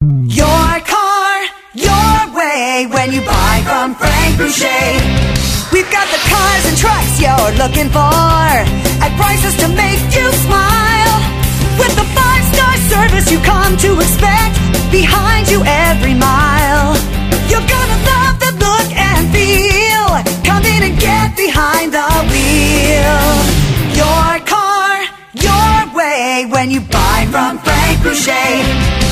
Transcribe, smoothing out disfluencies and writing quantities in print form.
Your car, your way, when you buy from Frank Boucher. We've got the cars and trucks you're looking for, at prices to make you smile. With the 5-star service you come to expect, behind you every mile. You're gonna love the look and feel. Come in and get behind the wheel. Your car, your way, when you buy from Frank Boucher.